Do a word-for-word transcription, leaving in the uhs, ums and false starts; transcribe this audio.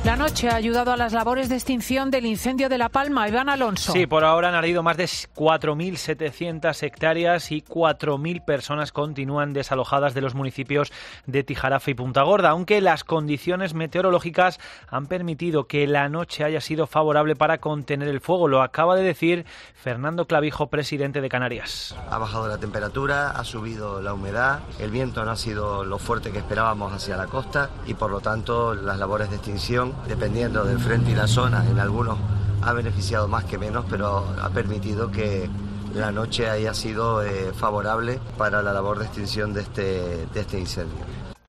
La noche ha ayudado a las labores de extinción del incendio de La Palma. Iván Alonso. Sí, por ahora han ardido más de cuatro mil setecientas hectáreas y cuatro mil personas continúan desalojadas de los municipios de Tijarafe y Punta Gorda, aunque las condiciones meteorológicas han permitido que la noche haya sido favorable para contener el fuego. Lo acaba de decir Fernando Clavijo, presidente de Canarias. Ha bajado la temperatura, ha subido la humedad, el viento no ha sido lo fuerte que esperábamos hacia la costa y por lo tanto las labores de extinción, dependiendo del frente y la zona, en algunos ha beneficiado más que menos, pero ha permitido que la noche haya sido eh, favorable para la labor de extinción de este, de este incendio.